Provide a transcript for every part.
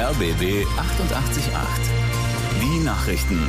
RBB 888. Die Nachrichten.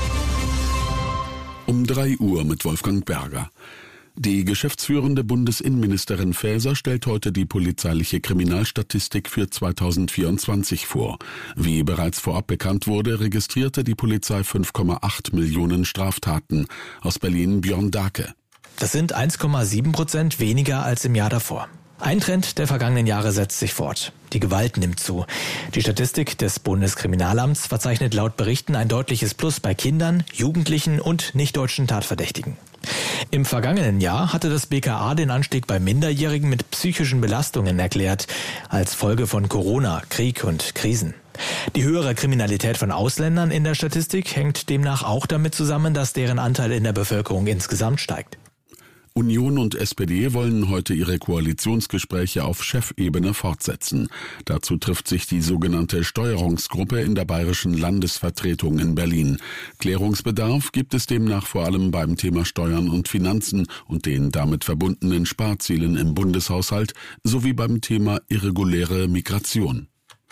Um 3 Uhr mit Wolfgang Berger. Die geschäftsführende Bundesinnenministerin Faeser stellt heute die polizeiliche Kriminalstatistik für 2024 vor. Wie bereits vorab bekannt wurde, registrierte die Polizei 5,8 Millionen Straftaten. Aus Berlin Björn Dake. Das sind 1,7% weniger als im Jahr davor. Ein Trend der vergangenen Jahre setzt sich fort. Die Gewalt nimmt zu. Die Statistik des Bundeskriminalamts verzeichnet laut Berichten ein deutliches Plus bei Kindern, Jugendlichen und nichtdeutschen Tatverdächtigen. Im vergangenen Jahr hatte das BKA den Anstieg bei Minderjährigen mit psychischen Belastungen erklärt, als Folge von Corona, Krieg und Krisen. Die höhere Kriminalität von Ausländern in der Statistik hängt demnach auch damit zusammen, dass deren Anteil in der Bevölkerung insgesamt steigt. Union und SPD wollen heute ihre Koalitionsgespräche auf Chefebene fortsetzen. Dazu trifft sich die sogenannte Steuerungsgruppe in der bayerischen Landesvertretung in Berlin. Klärungsbedarf gibt es demnach vor allem beim Thema Steuern und Finanzen und den damit verbundenen Sparzielen im Bundeshaushalt sowie beim Thema irreguläre Migration.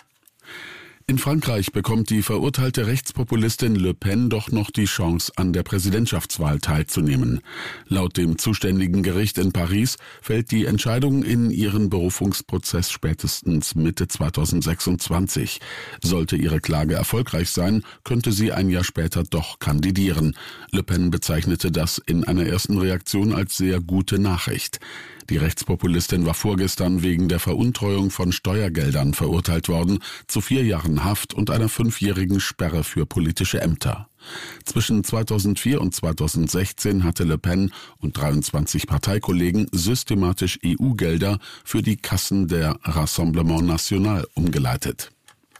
In Frankreich bekommt die verurteilte Rechtspopulistin Le Pen doch noch die Chance, an der Präsidentschaftswahl teilzunehmen. Laut dem zuständigen Gericht in Paris fällt die Entscheidung in ihren Berufungsprozess spätestens Mitte 2026. Sollte ihre Klage erfolgreich sein, könnte sie ein Jahr später doch kandidieren. Le Pen bezeichnete das in einer ersten Reaktion als sehr gute Nachricht. Die Rechtspopulistin war vorgestern wegen der Veruntreuung von Steuergeldern verurteilt worden, zu 4 Jahren Haft und einer 5-jährigen Sperre für politische Ämter. Zwischen 2004 und 2016 hatte Le Pen und 23 Parteikollegen systematisch EU-Gelder für die Kassen der Rassemblement National umgeleitet.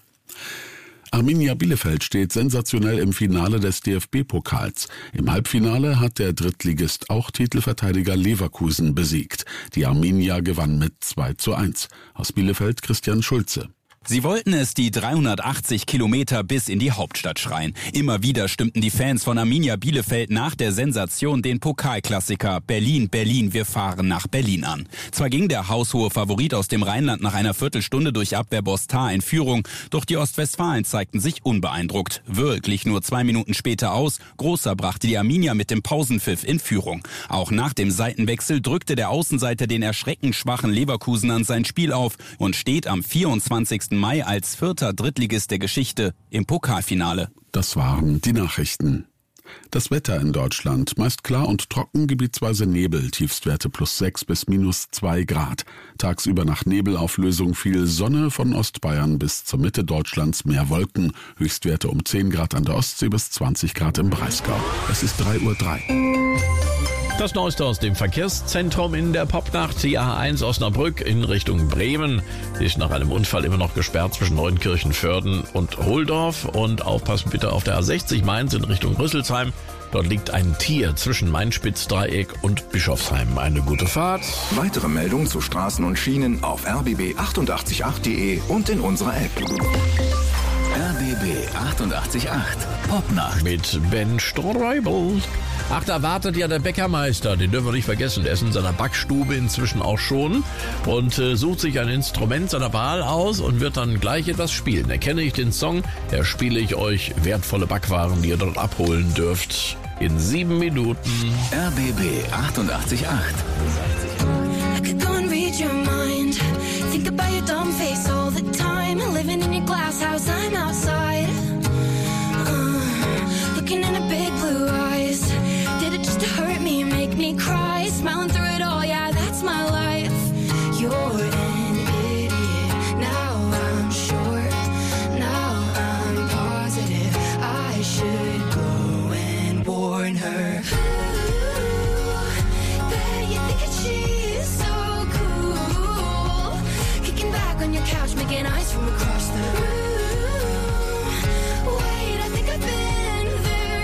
Arminia Bielefeld steht sensationell im Finale des DFB-Pokals. Im Halbfinale hat der Drittligist auch Titelverteidiger Leverkusen besiegt. Die Arminia gewann mit 2:1. Aus Bielefeld Christian Schulze. Sie wollten es die 380 Kilometer bis in die Hauptstadt schreien. Immer wieder stimmten die Fans von Arminia Bielefeld nach der Sensation den Pokalklassiker Berlin, Berlin, wir fahren nach Berlin an. Zwar ging der haushohe Favorit aus dem Rheinland nach einer Viertelstunde durch Abwehrboss Tah in Führung, doch die Ostwestfalen zeigten sich unbeeindruckt. Wöhl glich nur 2 Minuten später aus, Großer brachte die Arminia mit dem Pausenpfiff in Führung. Auch nach dem Seitenwechsel drückte der Außenseiter den erschreckend schwachen Leverkusen an sein Spiel auf und steht am 24. Mai als 4. Drittligist der Geschichte im Pokalfinale. Das waren die Nachrichten. Das Wetter in Deutschland, meist klar und trocken, gebietsweise Nebel, Tiefstwerte +6 bis -2 Grad. Tagsüber nach Nebelauflösung viel Sonne, von Ostbayern bis zur Mitte Deutschlands mehr Wolken, Höchstwerte um 10 Grad an der Ostsee bis 20 Grad im Breisgau. Es ist 3:03 Uhr. Das Neueste aus dem Verkehrszentrum in der Popnacht. Die A1 Osnabrück in Richtung Bremen ist nach einem Unfall immer noch gesperrt zwischen Neunkirchen-Vörden und Holdorf. Und aufpassen bitte auf der A60 Mainz in Richtung Rüsselsheim. Dort liegt ein Tier zwischen Main-Spitz-Dreieck und Bischofsheim. Eine gute Fahrt. Weitere Meldungen zu Straßen und Schienen auf rbb888.de und in unserer App. RBB 888 Popnacht Mit Ben Streubel. Ach, da wartet ja der Bäckermeister, den dürfen wir nicht vergessen. Der ist in seiner Backstube inzwischen auch schon und sucht sich ein Instrument seiner Wahl aus und wird dann gleich etwas spielen. Erkenne ich den Song, erspiele ich euch wertvolle Backwaren, die ihr dort abholen dürft. In 7 Minuten. RBB 888. I could go and read your mind. Think about your dumb face all the time. Living in your glass house, I'm outside. Looking in a big blue eyes. Did it just to hurt me, make me cry? Smiling through it all, yeah, that's my life. You're an idiot. Now I'm sure. Now I'm positive. I should go and warn her. Bet you think that she's so cool. Kicking back on your couch, making eyes from across the room. Wait, I think I've been there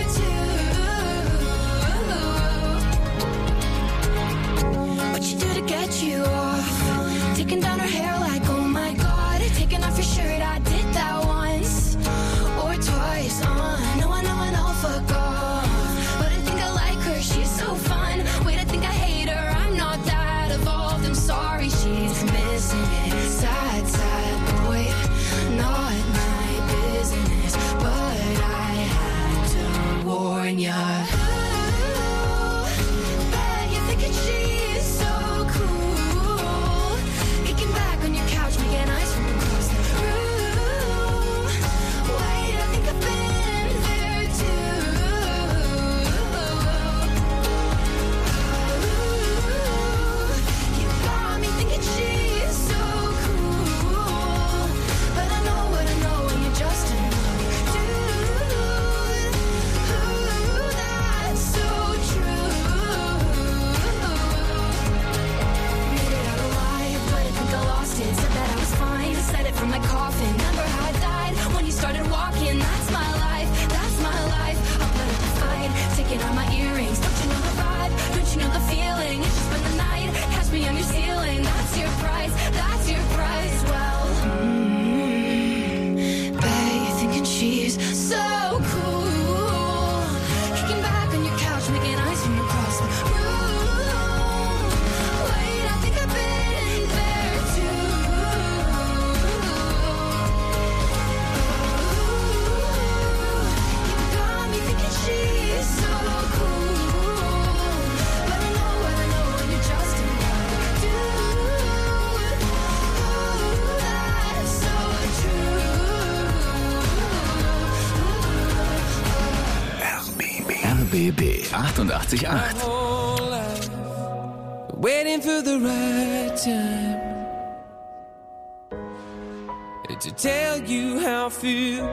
too. What you do to get you off? Taking down her hair like, oh my god. Taking off your shirt, I did that once or twice. I know, fuck off. But I think I like her, she's so fun. Wait, I think I hate her, I'm not that evolved. I'm sorry, she's missing it. Sad, sad boy. RBB 888. Waiting for the right time to tell you how I feel.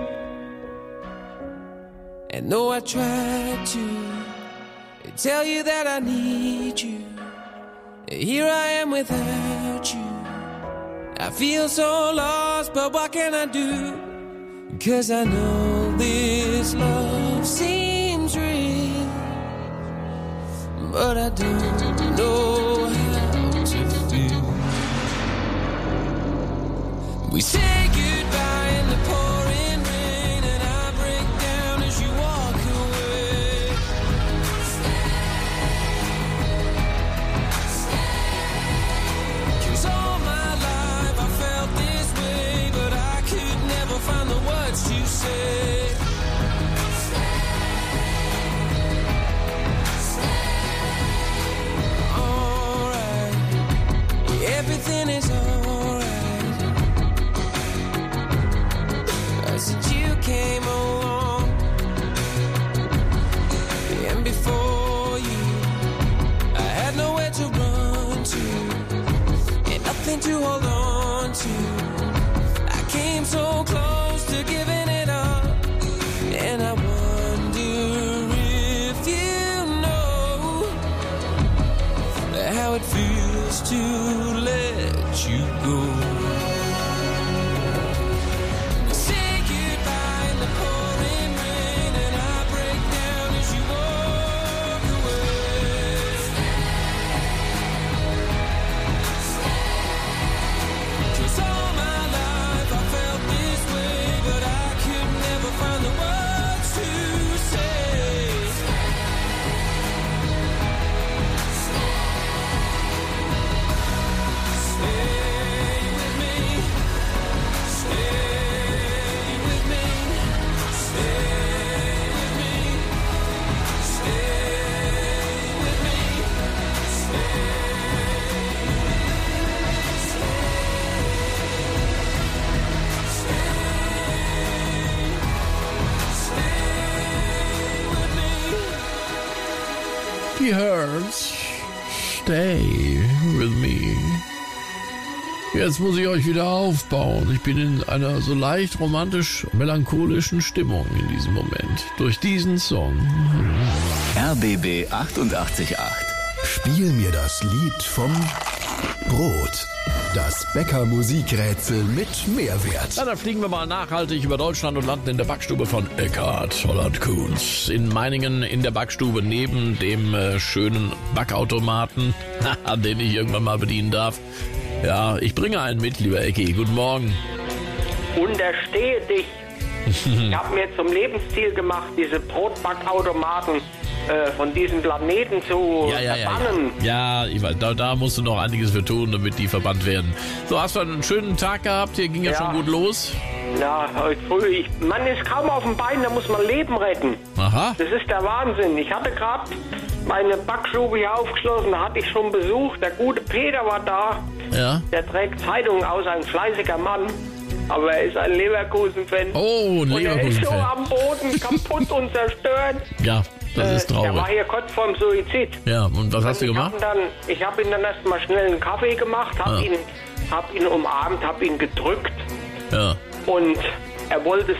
And though I tried to tell you that I need you, here I am without you. I feel so lost, but what can I do? 'Cause I know this love seems real, but I don't know how to feel. We say goodbye in the pouring rain, and I break down as you walk away. Cause all my life I felt this way, but I could never find the words to say. Alright, everything is alright. Since you came along, and before you, I had nowhere to run to, and nothing to hold on to. I came so close to giving it up, and I wonder if you know how it feels to let you go. Die Hurts, Stay with me. Jetzt muss ich euch wieder aufbauen. Ich bin in einer so leicht romantisch-melancholischen Stimmung in diesem Moment. Durch diesen Song. RBB 888. Spiel mir das Lied vom Brot. Das Bäcker-Musikrätsel mit Mehrwert. Na, dann fliegen wir mal nachhaltig über Deutschland und landen in der Backstube von Eckhard Holland-Kuhns. In Meiningen in der Backstube neben dem schönen Backautomaten, den ich irgendwann mal bedienen darf. Ja, ich bringe einen mit, lieber Ecki. Guten Morgen. Unterstehe dich. Ich habe mir zum Lebensziel gemacht, diese Brotbackautomaten von diesem Planeten zu verbannen. Ja, ich weiß, da musst du noch einiges für tun, damit die verbannt werden. So, hast du einen schönen Tag gehabt? Hier ging ja schon gut los. Ja, heute früh. Man ist kaum auf dem Bein, da muss man Leben retten. Aha. Das ist der Wahnsinn. Ich hatte gerade meine Backstube hier aufgeschlossen, da hatte ich schon Besuch. Der gute Peter war da. Ja. Der trägt Zeitungen aus, ein fleißiger Mann. Aber er ist ein Leverkusen-Fan. Oh, ein Leverkusen-Fan. Und er ist so am Boden kaputt und zerstört. Ja, das ist traurig. Er war hier kurz vorm Suizid. Ja, und was hast du gemacht? Ich habe ihm dann erstmal schnell einen Kaffee gemacht, hab ihn umarmt, hab ihn gedrückt. Ja. Und er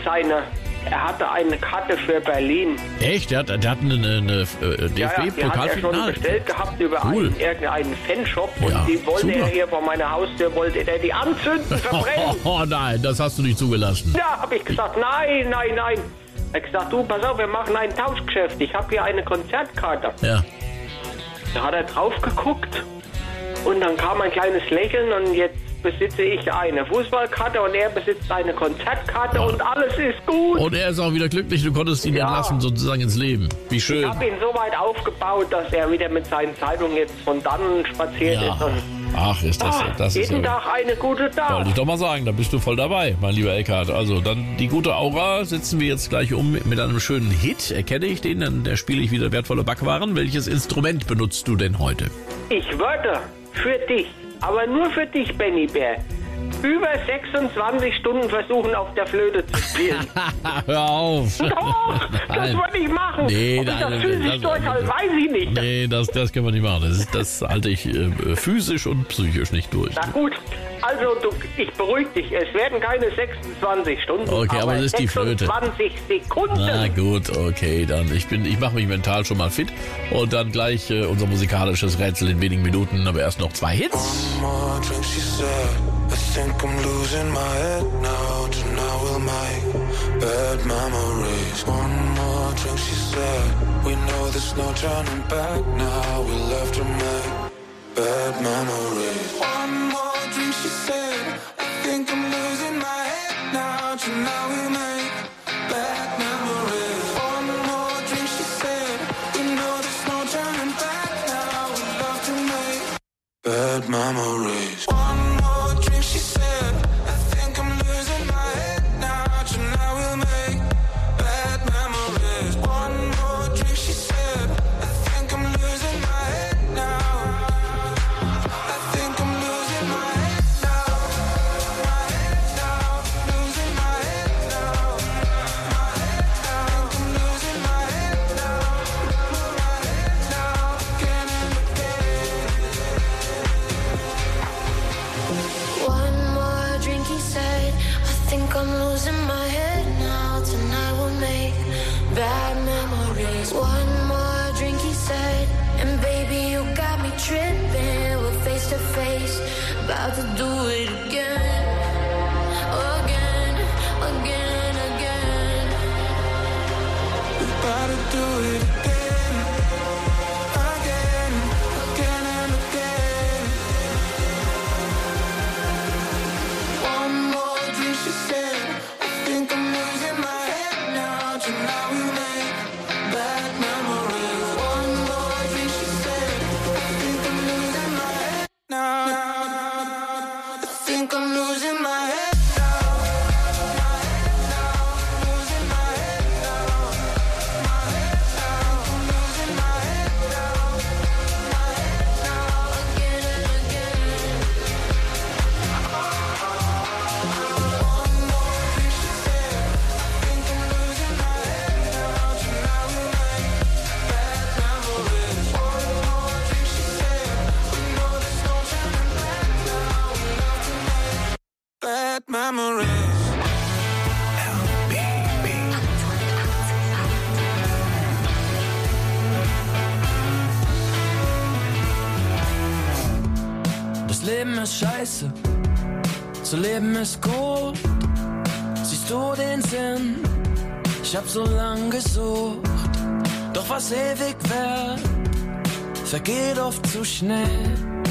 hatte eine Karte für Berlin. Echt? Der hat eine DFB-Pokalfinale? Ja, die hat er schon bestellt gehabt über irgendeinen Fanshop. Und die wollte er hier vor meiner Haustür, wollte er die anzünden, verbrennen. Oh nein, das hast du nicht zugelassen. Ja, habe ich gesagt, nein. Er hat gesagt, du, pass auf, wir machen ein Tauschgeschäft. Ich habe hier eine Konzertkarte. Ja. Da hat er drauf geguckt und dann kam ein kleines Lächeln und jetzt besitze ich eine Fußballkarte und er besitzt eine Konzertkarte und alles ist gut. Und er ist auch wieder glücklich, du konntest ihn entlassen sozusagen ins Leben. Wie schön. Ich habe ihn so weit aufgebaut, dass er wieder mit seinen Zeitungen jetzt von dannen spaziert ist. Und ach, ist das jeden Tag eine gute Tat. Wollte ich doch mal sagen, da bist du voll dabei, mein lieber Eckhard. Also dann die gute Aura setzen wir jetzt gleich um mit einem schönen Hit. Erkenne ich den, dann spiele ich wieder wertvolle Backwaren. Welches Instrument benutzt du denn heute? Ich würde für dich, aber nur für dich, Benny Bär, über 26 Stunden versuchen, auf der Flöte zu spielen. Hör auf. Doch, das wollte ich machen. Nee, Ob ich das nein, physisch durchhalte, weiß ich nicht. Nee, das können wir nicht machen. Das halte ich physisch und psychisch nicht durch. Na gut, also ich beruhige dich. Es werden keine 26 Stunden, Okay, aber das ist die Flöte. 26 Sekunden. Na gut, okay, dann ich mache mich mental schon mal fit und dann gleich unser musikalisches Rätsel in wenigen Minuten, aber erst noch 2 Hits. One more drink, she said. I think I'm losing my head now. Tonight we'll make bad memories. One more drink, she said. We know there's no turning back now. We'll have to make bad memories. One more drink, she said. I think I'm losing my head now. Tonight we'll make bad memories. One more drink, she said. We know there's no turning back now. We'll have to make bad memories. One more drink, she said. I think I'm losing my head now. Tonight we'll make bad memories. One more drink, she said. I think I'm losing my head now. I think I'm losing my head now. My head now. Losing my head now. My head now. I think I'm losing my head now. My head now. Again and again. One more drink, he said. I think I'm losing my head now. Tonight we'll make bad memories. One more drink, he said. And baby, you got me tripping. We're face to face, about to do it again. Again, again, again. About to do it again. Again, again and again. One more drink, she said. I think I'm losing my head now. Tonight we make bad memories. One more drink, she said. I think I'm losing my head now. I think I'm losing my head now. My head now. Losing my head now. My head now. I'm losing my head now. My head now. Again and again. One more drink, she said. I think I'm losing my head now. Tonight we make bad memories. One more drink, she said. We know there's no turning back now. We love to make bad memories. Das Leben ist scheiße, zu leben ist gut. Siehst du den Sinn? Ich hab so lang gesucht. Doch was ewig wird, vergeht oft zu schnell.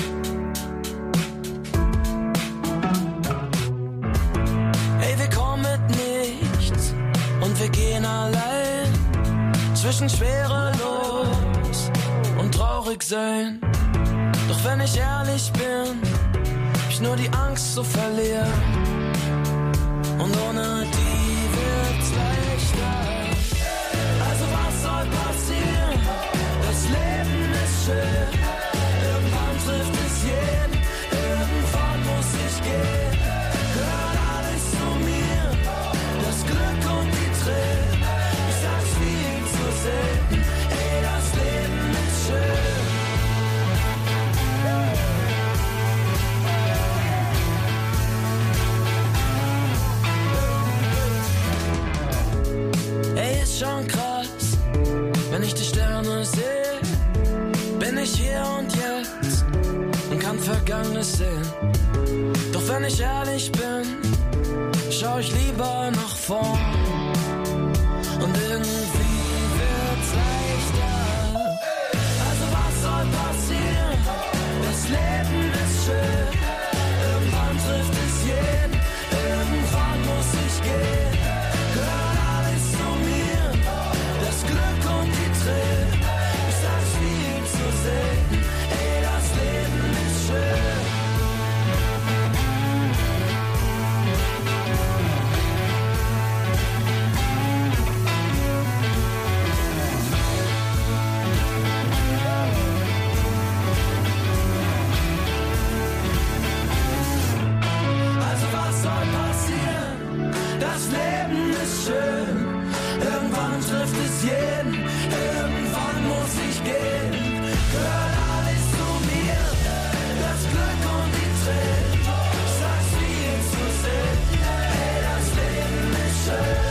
Ey, wir kommen mit nichts und wir gehen allein. Zwischen schwerelos und traurig sein. Doch wenn ich ehrlich bin, hab ich nur die Angst zu verlieren. Und ohne die wird's leichter. Also was soll passieren? Das Leben ist schön. Irgendwann trifft es jeden. Irgendwann muss ich gehen. Gehört alles zu mir. Das Glück und die Tränen. Ich sag's viel zu selten. Ey, das Leben ist schön. Ey, ist schon krass, wenn ich die Sterne sehe, bin ich hier und jetzt und kann Vergangenes sehen. Doch wenn ich ehrlich bin, schau ich lieber nach vorn und irgendwie wird's leichter. Also was soll passieren? Das Leben ist schön. Irgendwann trifft es jeden. Irgendwann muss ich gehen. Gehört alles zu mir. Das Glück und die Tränen. Ich sag's viel zu selten. Ey, das Leben ist schön. das Leben ist schön. Irgendwann trifft es jeden, irgendwann muss ich gehen. Gehört alles zu mir, das Glück und die Tränen. Ich sag's viel zu selten, hey, das Leben ist schön.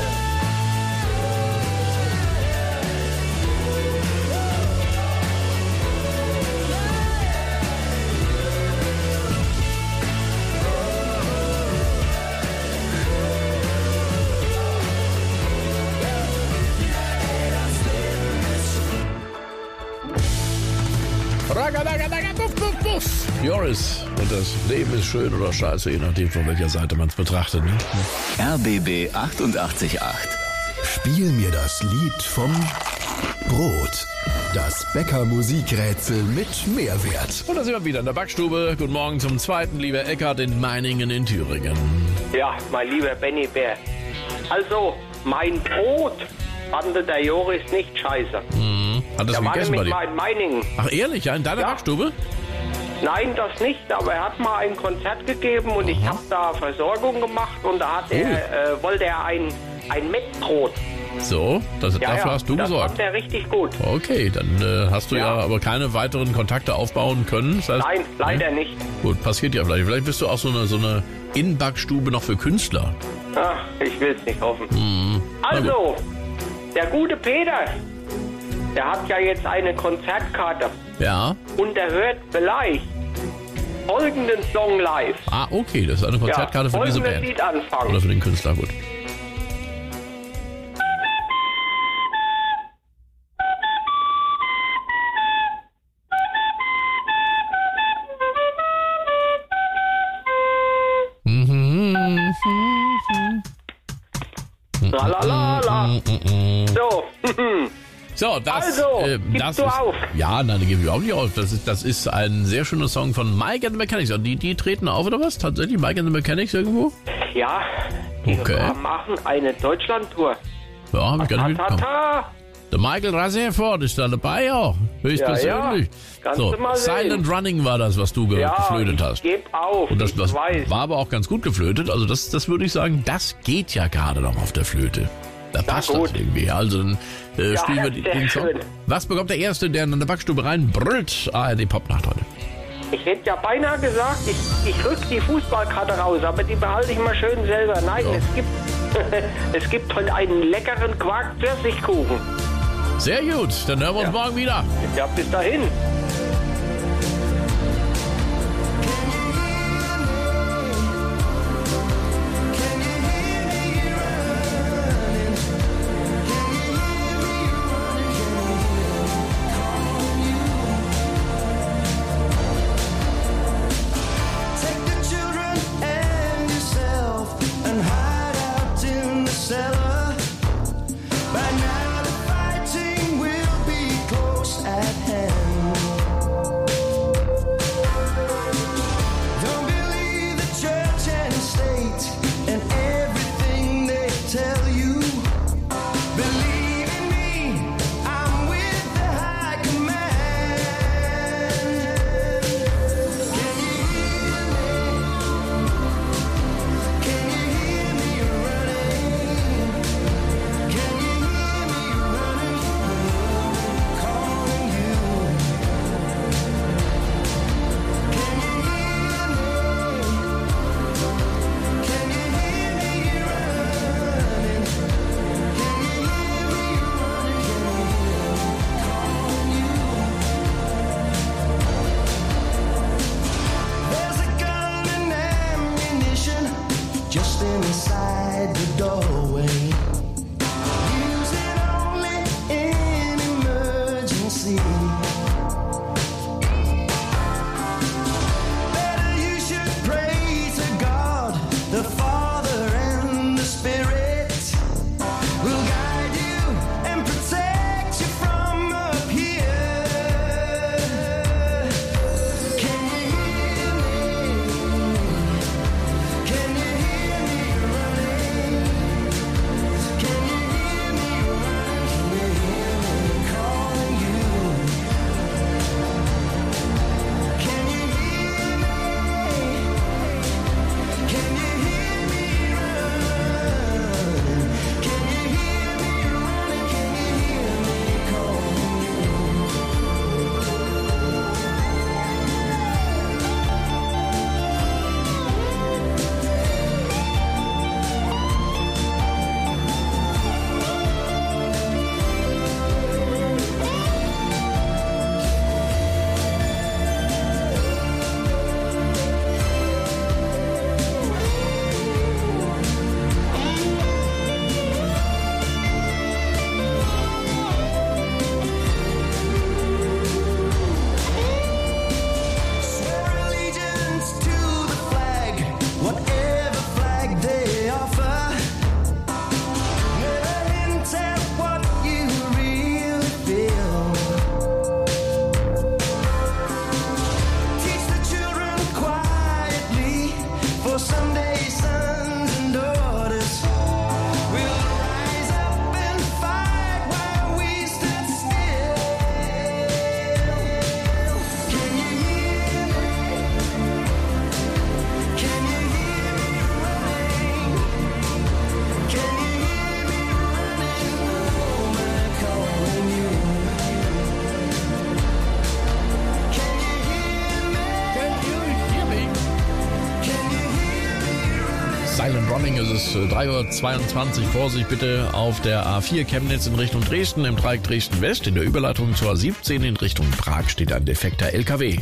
Joris, und das Leben ist schön oder scheiße, je nachdem, von welcher Seite man es betrachtet. Ne? RBB 88.8. Spiel mir das Lied vom Brot. Das Bäcker-Musikrätsel mit Mehrwert. Und da sind wir wieder in der Backstube. Guten Morgen zum zweiten, lieber Eckart in Meiningen in Thüringen. Ja, mein lieber Benny Bär. Also, mein Brot fand der Joris nicht scheiße. Hat das Der war gegessen bei nämlich dir? mal in Meiningen. Ach ehrlich, ja, in deiner Backstube? Nein, das nicht, aber er hat mal ein Konzert gegeben und ich habe da Versorgung gemacht und da hat wollte er ein Mettbrot. So, dafür hast du das gesorgt. fand er richtig gut. Okay, dann hast du ja aber keine weiteren Kontakte aufbauen können. Das heißt, Nein, leider nicht. Gut, passiert ja vielleicht. Vielleicht bist du auch so eine Innenbackstube noch für Künstler. Ach, ich will es nicht hoffen. Also, der gute Peter, der hat ja jetzt eine Konzertkarte. Ja. Und er hört vielleicht folgenden Song live. Ah, okay, das ist eine Konzertkarte für diese folgendes Band. Lied anfangen. Oder für den Künstler, gut. Lalalala. So. So, das, also, das du ist, auf? Ja, nein, die gebe ich auch nicht auf. Das ist ein sehr schöner Song von Mike and the Mechanics. Und die treten auf, oder was? Tatsächlich, Mike and the Mechanics irgendwo? Ja, die machen eine Deutschland-Tour. Ja, hab ich gar nicht mitbekommen. Ta-ta-ta. Der Michael Rutherford ist da dabei auch. Höchstpersönlich. Kannst So, du mal sehen. Silent Running war das, was du geflötet hast. Geb auf, Und das weiß. war aber auch ganz gut geflötet. Also das würde ich sagen, das geht ja gerade noch auf der Flöte. Da passt das irgendwie. Also dann spielen wir den Song. schön. Was bekommt der Erste, der in der Backstube reinbrüllt? ARD Popnacht heute. Ich hätte ja beinahe gesagt, ich rück die Fußballkarte raus, aber die behalte ich mal schön selber. Nein, es gibt heute einen leckeren Quark-Pfirsichkuchen. Sehr gut, dann hören wir uns morgen wieder. Ja, bis dahin. Thüringen ist es 3:22 Uhr. Vorsicht bitte auf der A4 Chemnitz in Richtung Dresden, im Dreieck Dresden-West. In der Überleitung zur A17 in Richtung Prag steht ein defekter LKW.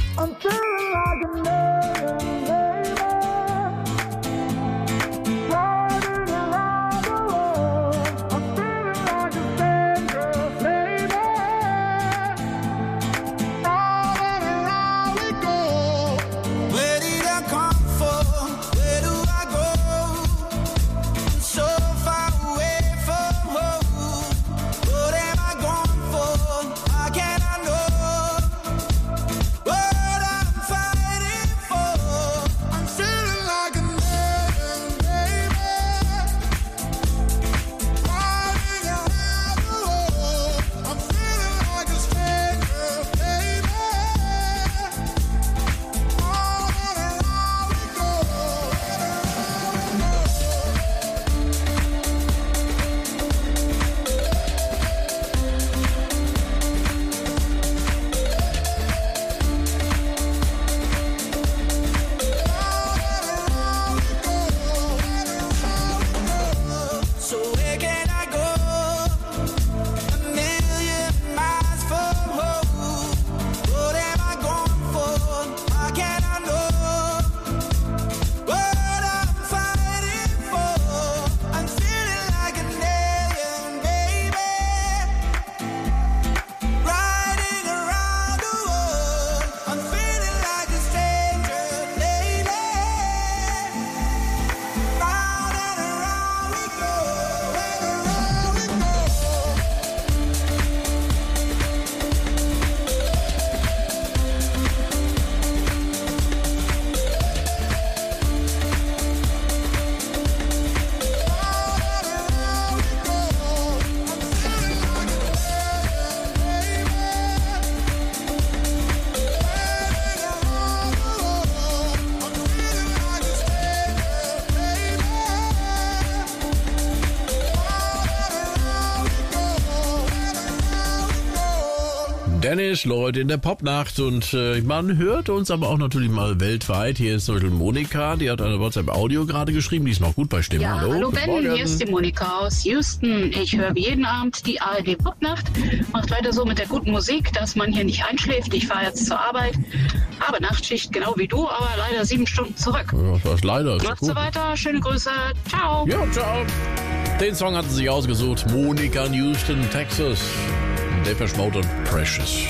Dennis Lloyd in der Popnacht und man hört uns aber auch natürlich mal weltweit. Hier ist zum Beispiel Monika, die hat eine WhatsApp-Audio gerade geschrieben, die ist noch gut bei Stimme. Ja, hallo Ben, hier ist die Monika aus Houston. Ich höre jeden Abend die ARD Popnacht. Macht weiter so mit der guten Musik, dass man hier nicht einschläft. Ich fahre jetzt zur Arbeit, habe Nachtschicht, genau wie du, aber leider 7 Stunden zurück. Ja, das war's leider. Macht's so weiter, schöne Grüße, ciao. Ja, ciao. Den Song hatten sie sich ausgesucht, Monika in Houston, Texas. Depeche Mode und Precious.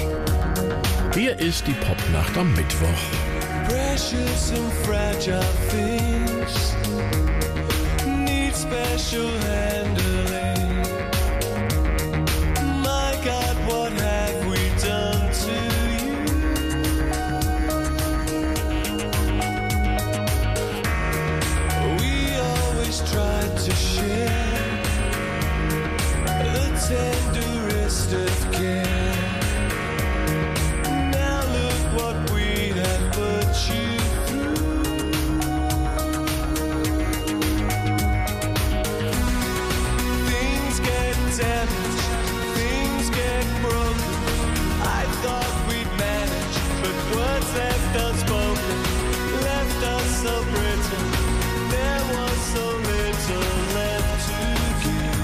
Hier ist die Popnacht am Mittwoch. Precious and fragile things need special handling. My God, what have we done to you? We always tried to share the tenderest of care. Now look what we have put you through. Things get damaged, things get broken. I thought we'd manage, but words left unspoken, left us so brittle. There was so little left to give.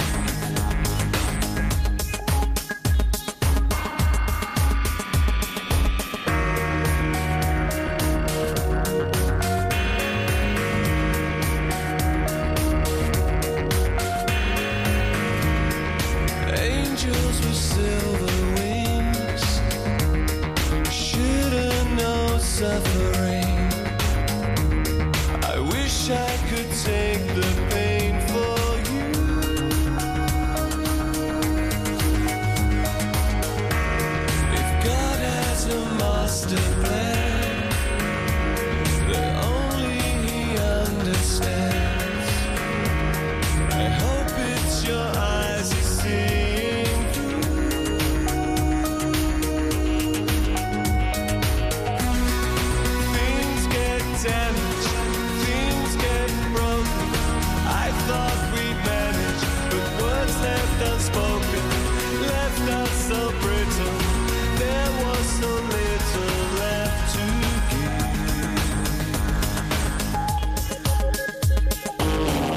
Angels with silver wings shouldn't know suffering. I wish I could take the pain for you. If God has a master plan that only He understands, I hope it's your eyes you see. Damaged, things get broken. I thought we'd manage, but words left unspoken, left us so brittle. There was so little left to give.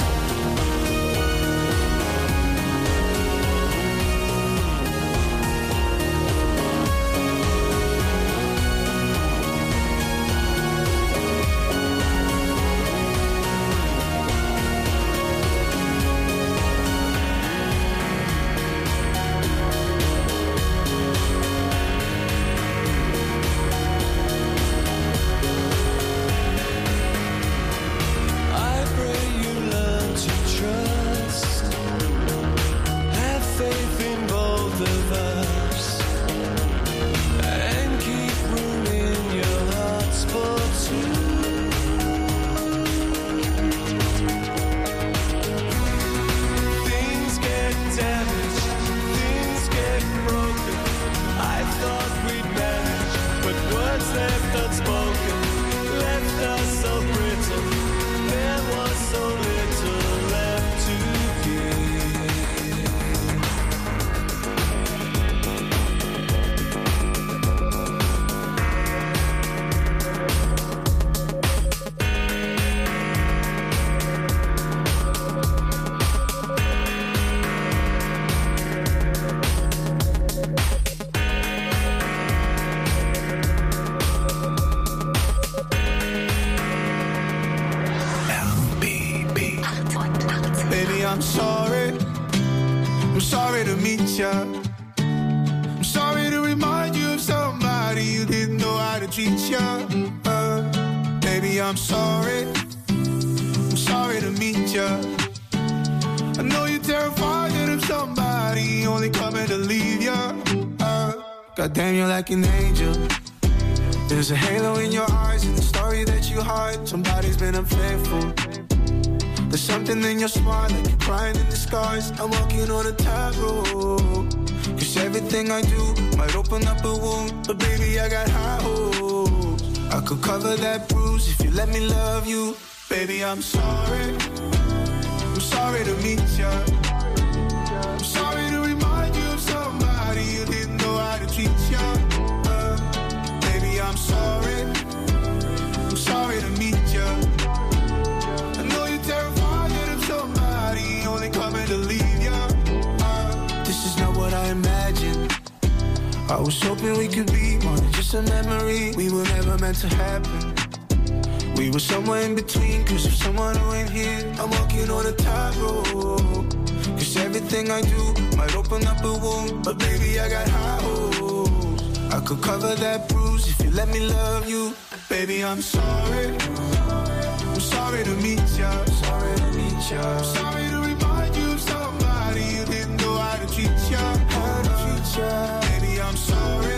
I'm sorry to meet ya. I'm sorry to remind you of somebody you didn't know how to treat ya. Baby, I'm sorry to meet ya. I know you're terrified of somebody only coming to leave ya. Goddamn, you're like an angel. There's a halo in your eyes and the story that you hide. Somebody's been unfaithful. There's something in your smile like you're crying in disguise. I'm walking on a tightrope. Cause everything I do might open up a wound. But baby, I got high hopes. I could cover that bruise if you let me love you. Baby, I'm sorry to meet ya. I'm sorry to remind you of somebody you didn't know how to treat ya. Baby, I'm sorry to meet ya. I know you're terrified of somebody only coming to leave ya. This is not what I imagined. I was hoping we could be more than just a memory. We were never meant to happen. We were somewhere in between, cause of someone who ain't here. I'm walking on a tightrope. Cause everything I do might open up a wound. But baby, I got high hopes. I could cover that bruise if you let me love you. Baby, I'm sorry to meet ya. I'm sorry to remind you of somebody you didn't know how to treat ya. Baby, I'm sorry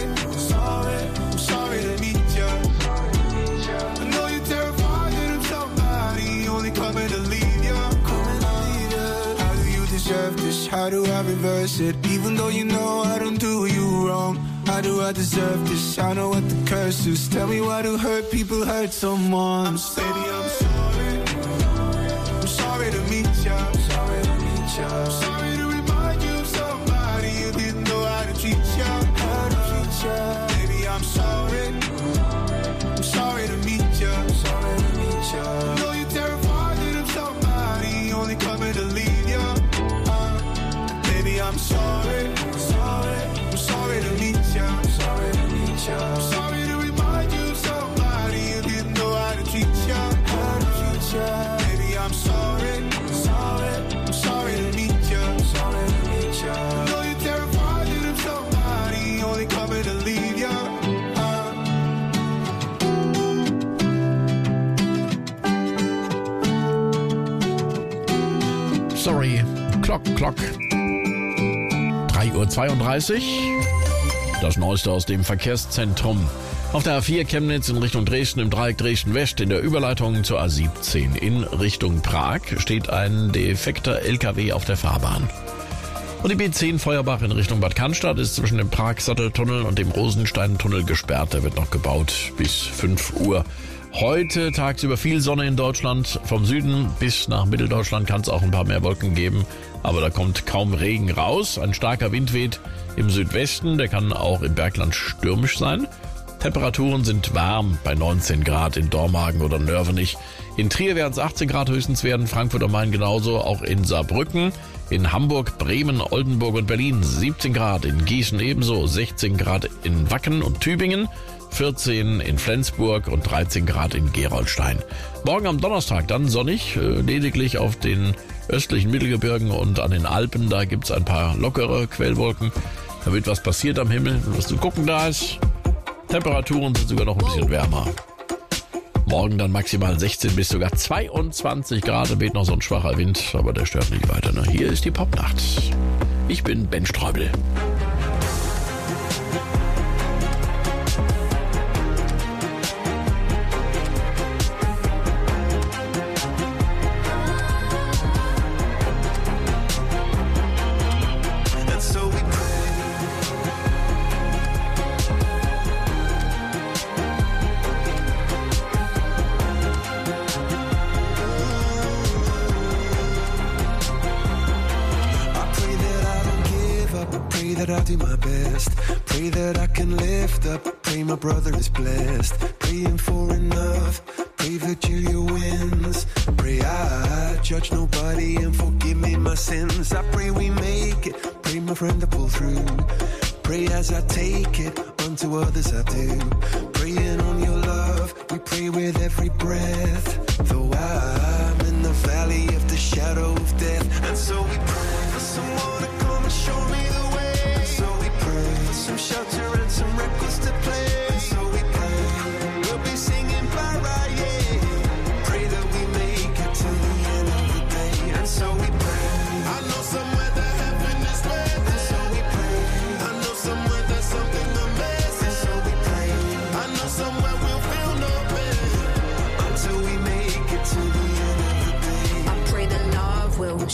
to meet ya. I know you're terrified of somebody only coming to leave ya. How do you deserve this? How do I reverse it? Even though you know I don't do you wrong. How do I deserve this? I know what the curse is. Tell me why do hurt people hurt someone? Baby, I'm sorry to meet ya. I'm sorry to remind you of somebody you didn't know how to treat ya. Baby, I'm sorry to meet ya. I know you're terrified of somebody only coming to leave ya. Baby, I'm sorry to meet ya. I'm sorry to remind you of somebody you didn't know how to treat ya. Baby, I'm sorry to meet ya. I know you're terrified of somebody only coming to leave ya. Sorry, Clock. 3:32 Uhr. Das Neueste aus dem Verkehrszentrum. Auf der A4 Chemnitz in Richtung Dresden im Dreieck Dresden-West in der Überleitung zur A17 in Richtung Prag steht ein defekter LKW auf der Fahrbahn. Und die B10 Feuerbach in Richtung Bad Cannstatt ist zwischen dem Prag-Satteltunnel und dem Rosenstein-Tunnel gesperrt. Der wird noch gebaut bis 5 Uhr. Heute tagsüber viel Sonne in Deutschland. Vom Süden bis nach Mitteldeutschland kann es auch ein paar mehr Wolken geben. Aber da kommt kaum Regen raus. Ein starker Wind weht im Südwesten. Der kann auch im Bergland stürmisch sein. Temperaturen sind warm bei 19 Grad in Dormagen oder Nörvenich. In Trier werden es 18 Grad höchstens werden, Frankfurt am Main genauso, auch in Saarbrücken. In Hamburg, Bremen, Oldenburg und Berlin 17 Grad, in Gießen ebenso, 16 Grad in Wacken und Tübingen, 14 in Flensburg und 13 Grad in Gerolstein. Morgen am Donnerstag dann sonnig, lediglich auf den östlichen Mittelgebirgen und an den Alpen, da gibt es ein paar lockere Quellwolken. Da wird was passiert am Himmel, was zu gucken da ist. Temperaturen sind sogar noch ein bisschen wärmer. Morgen dann maximal 16 bis sogar 22 Grad, weht noch so ein schwacher Wind, aber der stört nicht weiter. Ne? Hier ist die Popnacht. Ich bin Ben Streubel. I'll do my best. Pray that I can lift up. Pray my brother is blessed. Praying for enough. Pray Virgilia wins. Pray I judge nobody and forgive me my sins. I pray we make it. Pray my friend to pull through. Pray as I take it. Unto others I do. Praying on your love. We pray with every breath. Though I'm in the valley of the shadow of death. And so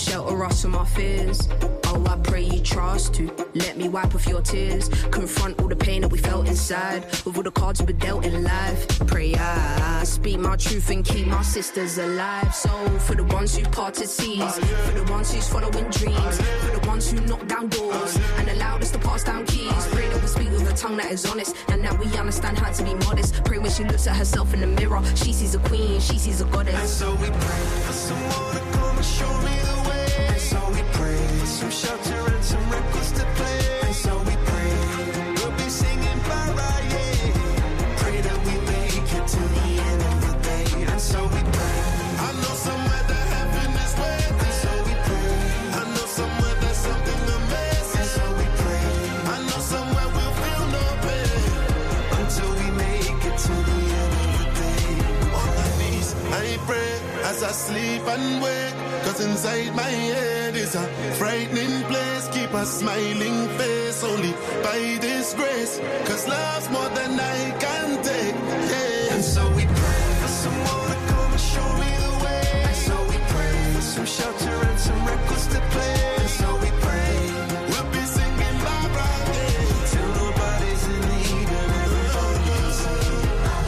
shelter us from our fears. Oh, I pray you trust to let me wipe off your tears. Confront all the pain that we felt inside with all the cards we were dealt in life. Pray I speak my truth and keep my sisters alive. So for the ones who parted seas, for the ones who's following dreams, for the ones who knock down doors and allowed us to pass down keys. Pray that we speak with a tongue that is honest and that we understand how to be modest. Pray when she looks at herself in the mirror, she sees a queen, she sees a goddess. And so we pray for someone to come and show me the way. And so we pray for some shelter and some records to play. And so we pray we'll be singing Bara, yeah. Pray that we make it to the end of the day. And so we pray. I know somewhere that heaven is waiting. And so we pray. I know somewhere there's something amazing. And so we pray. I know somewhere we'll feel no pain until we make it to the end of the day. On my knees, I pray as I sleep and wake. Cause inside my head is a frightening place. Keep a smiling face only by this grace. Cause love's more than I can take, yeah. And so we pray for someone to come and show me the way. And so we pray for some shelter and some records to play. And so we pray we'll be singing Barbara, yeah. Till nobody's in need and everybody can sing.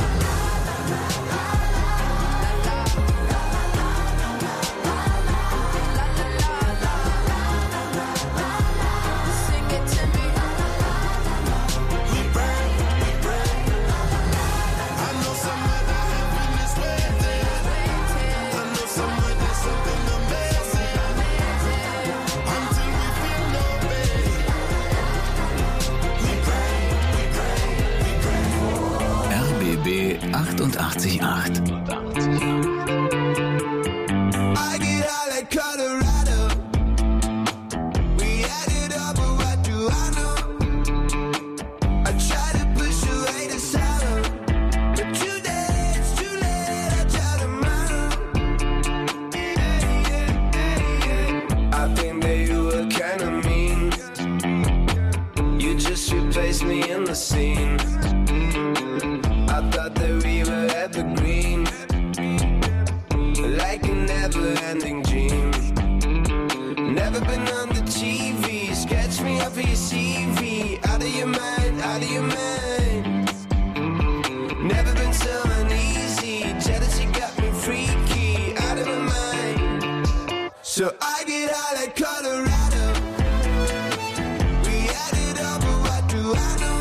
RBB 88.8. I get out like Colorado. We added up, but what do I know? I try to push away the sorrow, but today it's too late. I try tomorrow. I think that you were kinda mean. You just replaced me in the scene. I thought that we were evergreen, like a never-ending dream. Never been on the TV, sketch me up for your CV. Out of your mind, out of your mind. Never been so uneasy, jealousy got me freaky. Out of my mind, so I get out like Colorado. We added up, but what do I know?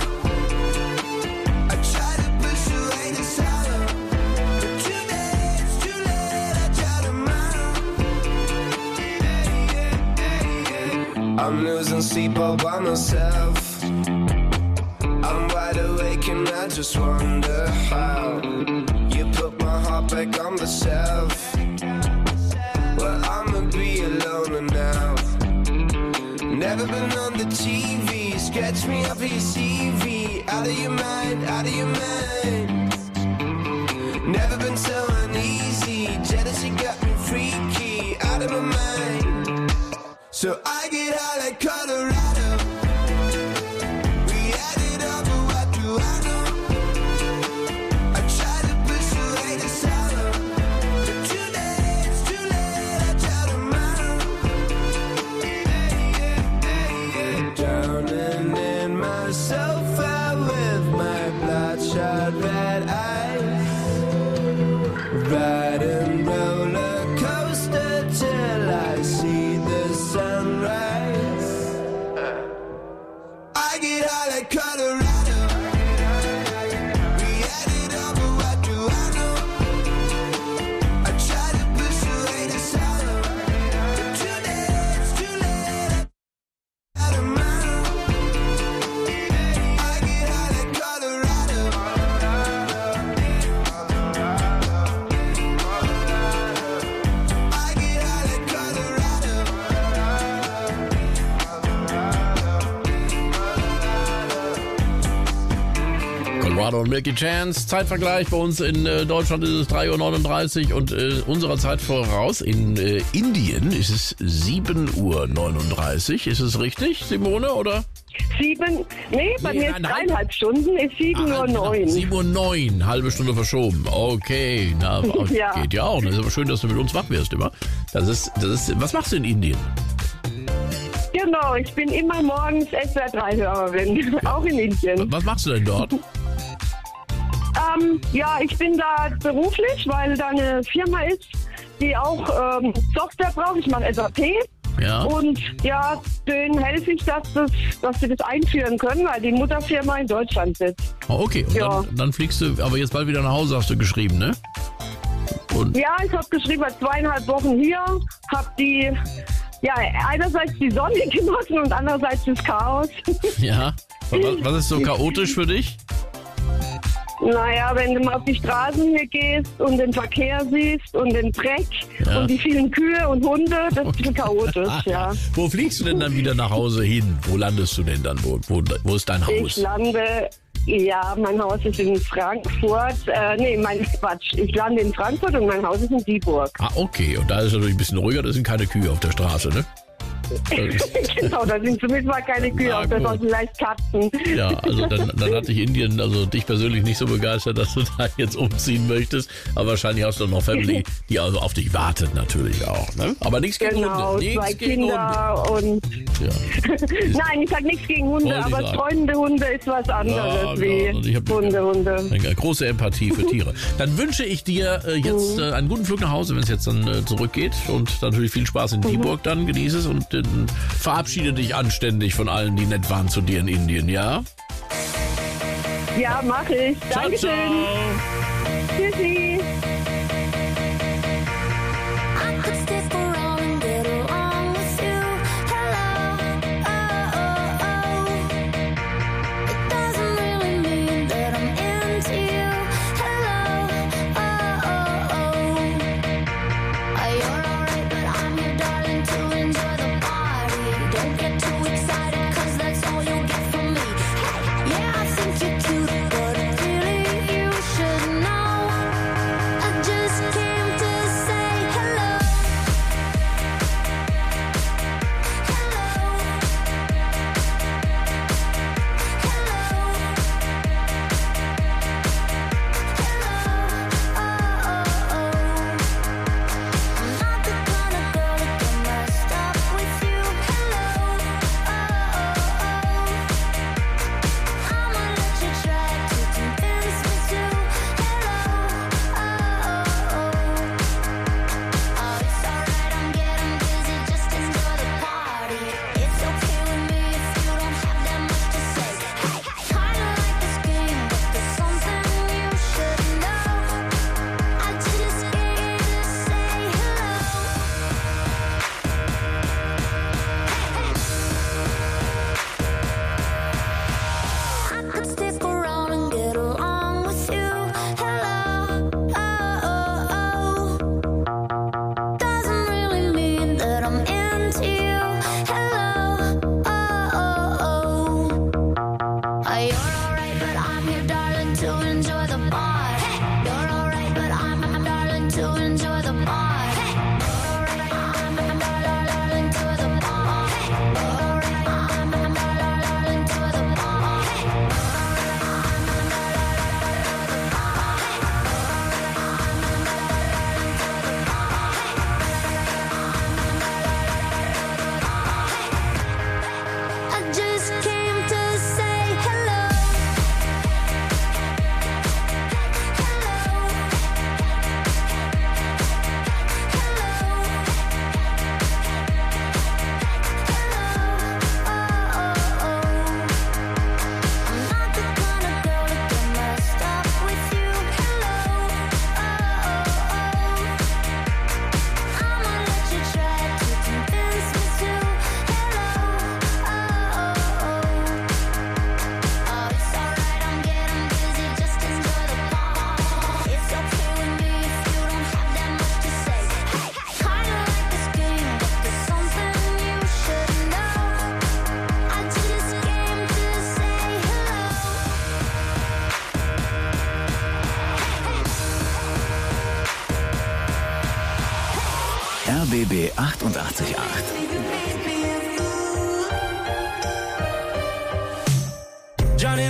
I'm losing sleep all by myself. I'm wide awake and I just wonder how you put my heart back on the shelf. Well, I'ma be alone now. Never been on the TV, sketch me up for your CV. Out of your mind, out of your mind. Never been so uneasy, jealousy got me freaky. Out of my mind, so I get out like Colorado. We added up, but what do I know? I try to push away the sorrow, but today it's too late. I try tomorrow. Drowning in my sofa with my bloodshot red eyes, riding roller coaster till I see the sunrise. I get out like Colorado. We added up, but what do I know? I try to push away the sorrow, but today it's too late. I tomorrow. I get out like Colorado. I get out like Colorado. Colorado und Milky Chance. Zeitvergleich bei uns in Deutschland ist es 3:39 Uhr und unserer Zeit voraus. In Indien ist es 7:39 Uhr. Ist es richtig, Simone, oder? Bei mir ist 3,5 Stunden, ist 7:09 Uhr. 7:09 Uhr, halbe Stunde verschoben. Okay, na, Ja. geht ja auch. Das ist aber schön, dass du mit uns wach wirst immer. Das ist, was machst du in Indien? Genau, ich bin immer morgens SWR3-Hörerin, auch in Indien. Was machst du denn dort? Ich bin da beruflich, weil da eine Firma ist, die auch Software braucht. Ich mache SAP. Ja. Und ja, denen helfe ich, dass sie das einführen können, weil die Mutterfirma in Deutschland sitzt. Oh, okay, und dann fliegst du aber jetzt bald wieder nach Hause, hast du geschrieben, ne? Und Ja, ich habe geschrieben, war 2,5 Wochen hier, habe einerseits die Sonne genossen und andererseits das Chaos. ja, was ist so chaotisch für dich? Naja, wenn du mal auf die Straßen hier gehst und den Verkehr siehst und den Dreck und die vielen Kühe und Hunde, das ist ein bisschen chaotisch, ja. Wo fliegst du denn dann wieder nach Hause hin? Wo landest du denn dann? Wo ist dein Haus? Mein Haus ist in Frankfurt. Ich lande in Frankfurt und mein Haus ist in Dieburg. Ah, okay. Und da ist es natürlich ein bisschen ruhiger, da sind keine Kühe auf der Straße, ne? Genau, da sind zumindest mal keine Kühe auf der Straße, vielleicht Katzen. Ja, also dann hat dich Indien, also dich persönlich nicht so begeistert, dass du da jetzt umziehen möchtest. Aber wahrscheinlich hast du noch Family, die also auf dich wartet natürlich auch, ne? Aber nichts gegen Hunde. Nichts 2 gegen Kinder Hunde. und... Nein, ich sag nichts gegen Hunde, aber streunende Hunde ist was anderes wie Hunde. Eine große Empathie für Tiere. Dann wünsche ich dir jetzt einen guten Flug nach Hause, wenn es jetzt dann zurückgeht. Und natürlich viel Spaß in Dieburg dann. Genieße es und verabschiede dich anständig von allen, die nett waren zu dir in Indien, ja? Ja, mach ich. Dankeschön. Tschüssi. RBB 88.8.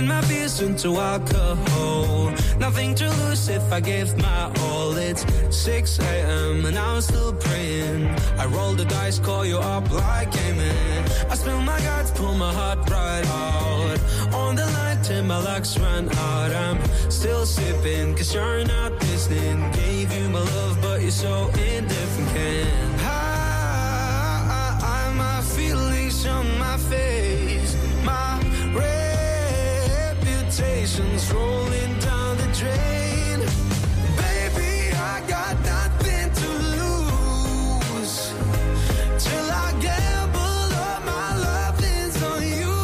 turning my fears into alcohol. Nothing to lose if I give my all. It's 6 a.m. and I'm still praying. I roll the dice, call you up like amen. I spill my guts, pull my heart right out. On the line till my luck's run out. I'm still sipping, cause you're not listening. Gave you my love, but you're so indifferent. Can't hide my feelings on my face. My reputation's rolling down the drain. Baby, I got nothing to lose. Till I gamble all my lovings on you.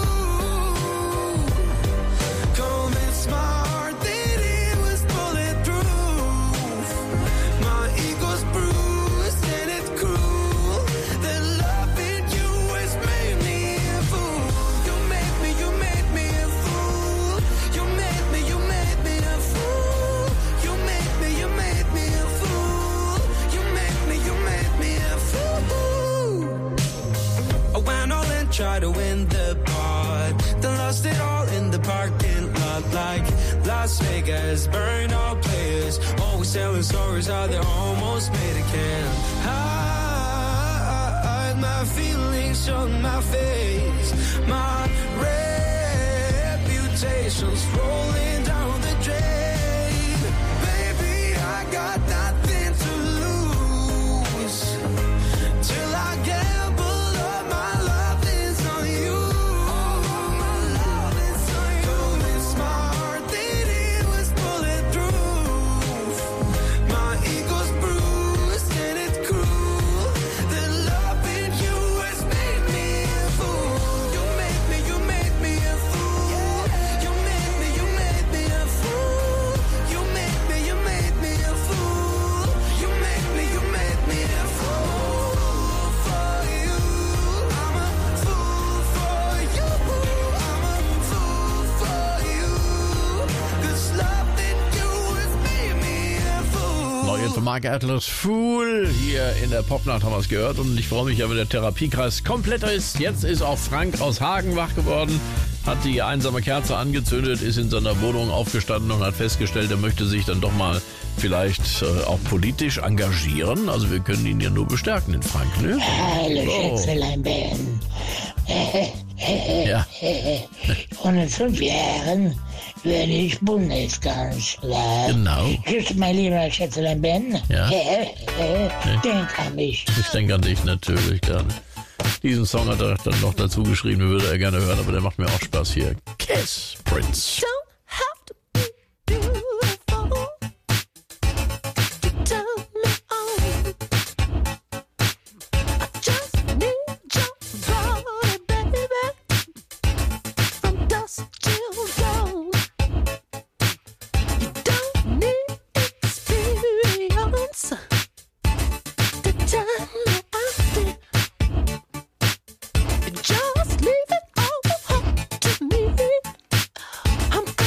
Convince my heart that it was bulletproof. My ego's bruised and it's cruel. The loving you has made me a fool. You made me a fool. You made me a fool. You made me a fool. You made me a fool. I went all in, tried to win the part. Then lost it all in the parking lot. Like Las Vegas, burned all players. Always telling stories how they almost made it. Can't hide my feelings on my face. My reputation's rolling down the drain. Baby, I got nothing to lose. Till I gamble all my lovings on you. Convince my heart that it was bulletproof. My ego's bruised and it's cruel. The loving you has made me a fool. You made me a fool. You made me a fool. You made me a fool. You made me a fool for you. I'm a fool for you. I'm a fool for you. This love that you has made me a fool. Neue von Mark Adler's Fool. Hier in der Popnacht haben wir es gehört. Und ich freue mich, wenn der Therapiekreis komplett ist. Jetzt ist auch Frank aus Hagen wach geworden. Hat die einsame Kerze angezündet, ist in seiner Wohnung aufgestanden und hat festgestellt, er möchte sich dann doch mal vielleicht auch politisch engagieren. Also wir können ihn ja nur bestärken, den Frank, ne? Hallo, So. Schätzelein Ben. Ja. Und in 5 Jahren werde ich Bundeskanzler. Genau. Tschüss, mein lieber Schätzelein Ben. Ja. Denk an mich. Ich denke an dich natürlich dann. Diesen Song hat er dann noch dazu geschrieben, den würde er gerne hören, aber der macht mir auch Spaß hier. Kiss Prince. Just leave it all up to me. I'm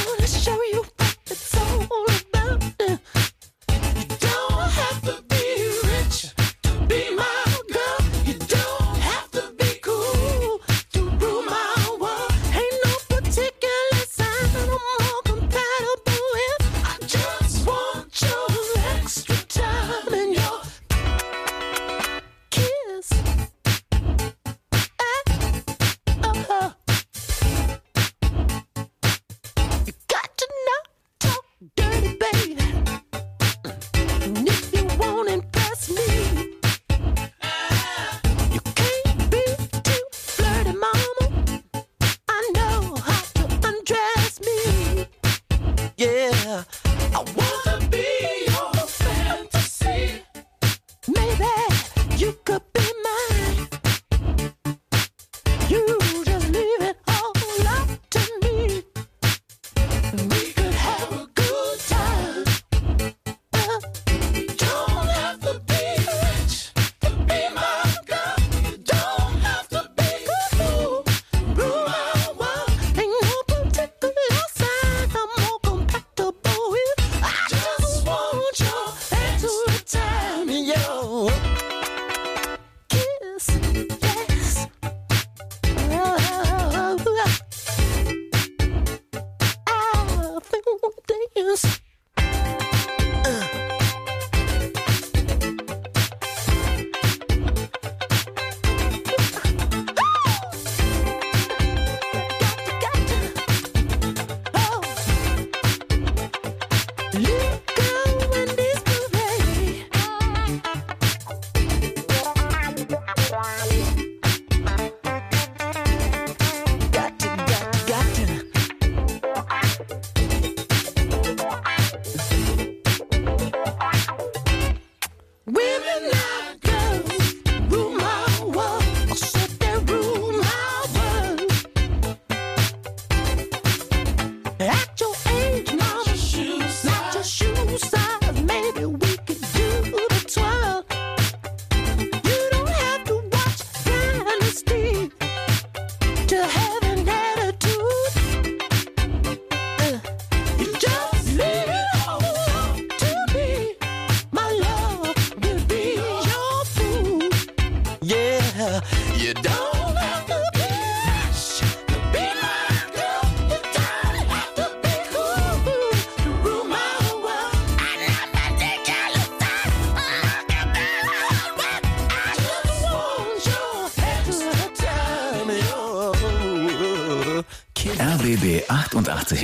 don't have to be rich to be my girl. You don't have to be cool to rule my world. I never take care of that. I can barely hold back. I just want your head to the time. RBB 88.8.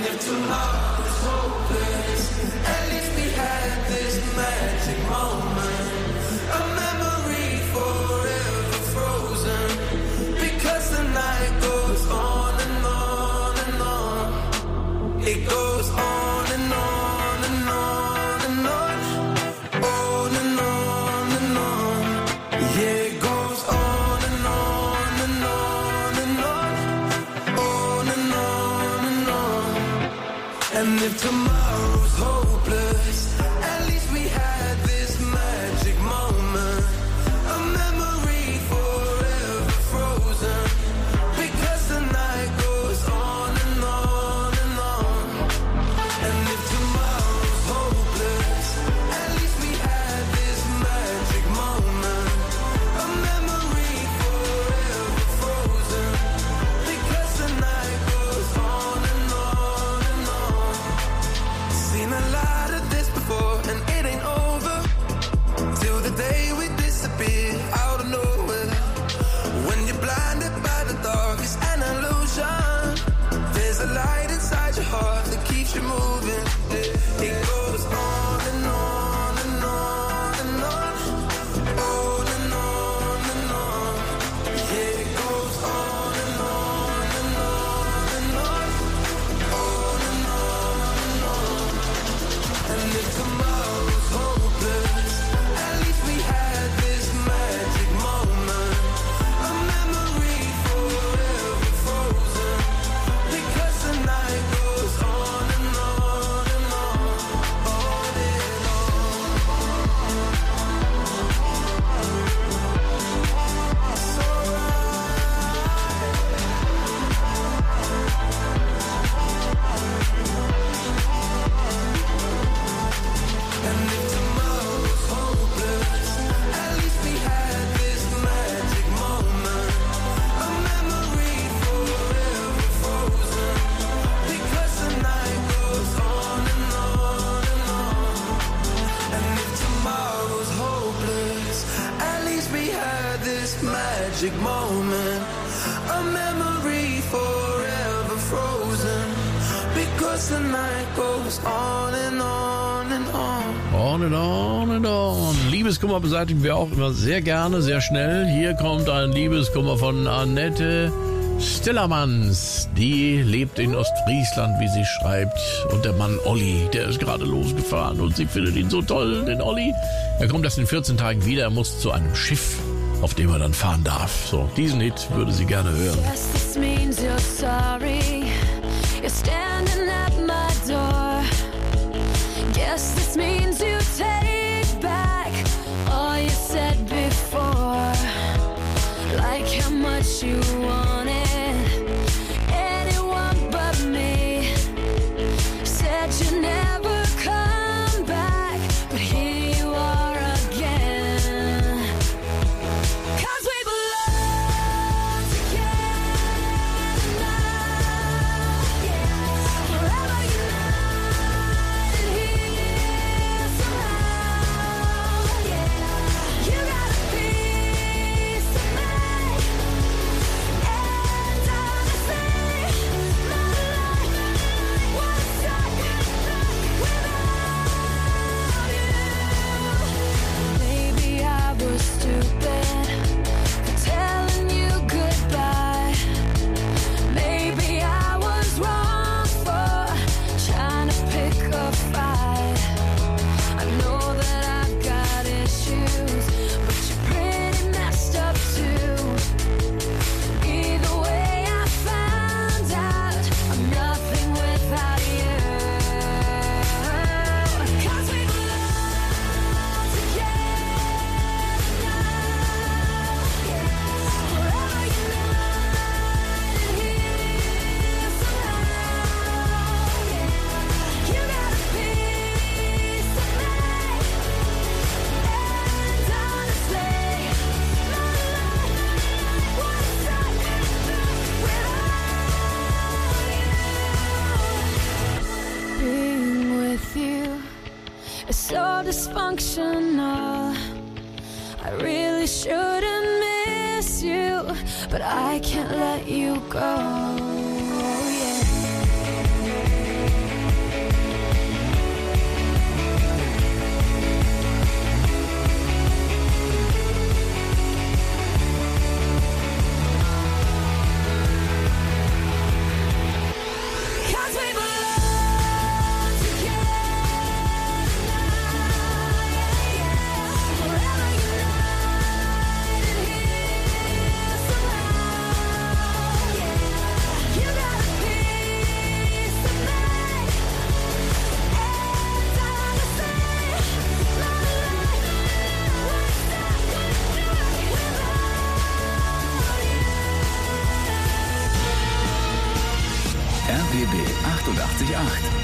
It goes on and on and on and on, on and on and on. Yeah, it goes on and on and on and on and on and on. And if tomorrow's hopeless, at least we had this magic moment, a memory forever frozen. Because the night goes on and on and on. And if tomorrow's hopeless, at least we had this magic moment, a memory forever frozen. Because the night goes on and on and on. Seen a lot of this before, and it ain't over till the day we disappear out of nowhere. When you're blinded by the dark, it's an illusion. There's a light inside your heart that keeps you moving. It goes on and on and on and on, on and on and on. Yeah, it goes on and on and on and on, on and on and on. And if tomorrow's hopeless, at least we had this magic moment, a memory forever frozen. Because the night goes on and on and on, on and on. It's And if tomorrow's hopeless, at least we had this magic moment, a memory forever frozen. Because the night goes on and on and on. And if tomorrow's hopeless, at least we had this magic moment, a memory forever frozen. Because the night goes on and on and on. On and on and on. Liebeskummer beseitigen wir auch immer sehr gerne, sehr schnell. Hier kommt ein Liebeskummer von Annette Stillermanns. Die lebt in Ostfriesland, wie sie schreibt. Und der Mann Olli, der ist gerade losgefahren und sie findet ihn so toll, den Olli. Er kommt erst in 14 Tagen wieder, er muss zu einem Schiff, auf dem er dann fahren darf. So, diesen Hit würde sie gerne hören. Guess this means you're sorry. You're standing at my door. Guess this means you take back all you said before. Like how much you wanted anyone but me. Said you never come back, but here you are again. 'Cause we belong together now, yeah. Forever united here somehow, yeah. You got a piece of me, and emotional. I really shouldn't miss you, but I can't let you go. RBB 88.8.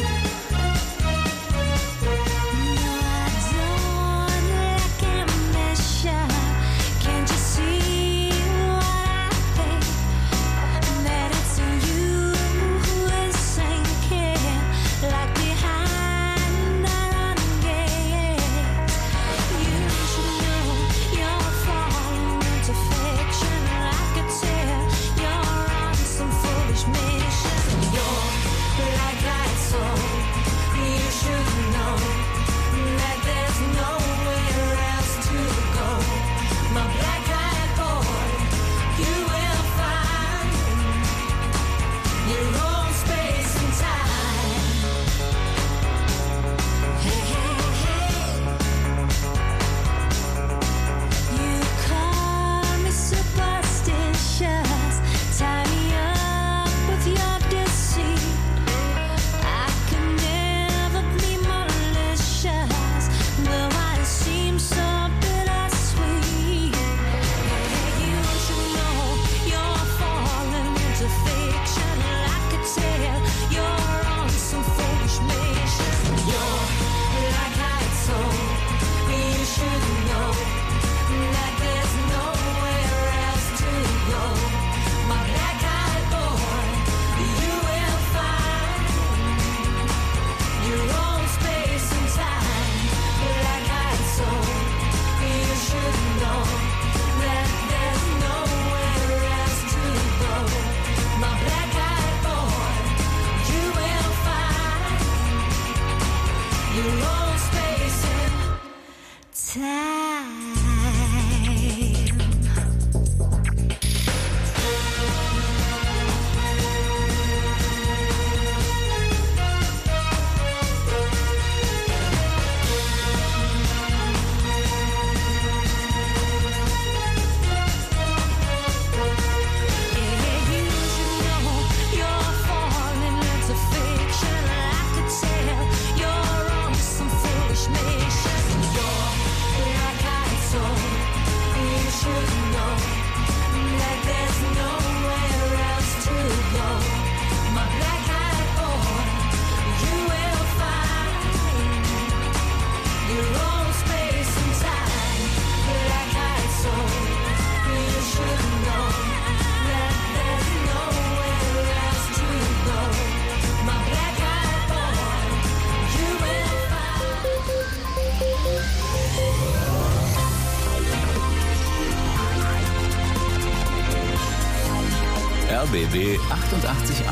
RBB 88.8.